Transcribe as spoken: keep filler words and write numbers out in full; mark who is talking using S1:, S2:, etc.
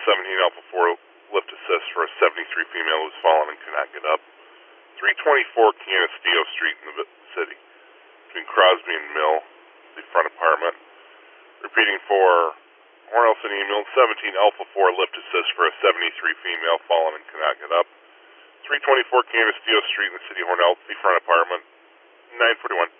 S1: seventeen Alpha four lift assist for a seventy-three female who's fallen and cannot get up. three twenty-four Canisteo Street in the city, between Crosby and Mill, the front apartment. Repeating for Hornell City Ambulance, seventeen Alpha four lift assist for a seventy-three female fallen and cannot get up. three twenty-four Canisteo Street in the city, Hornell, the front apartment. nine forty-one.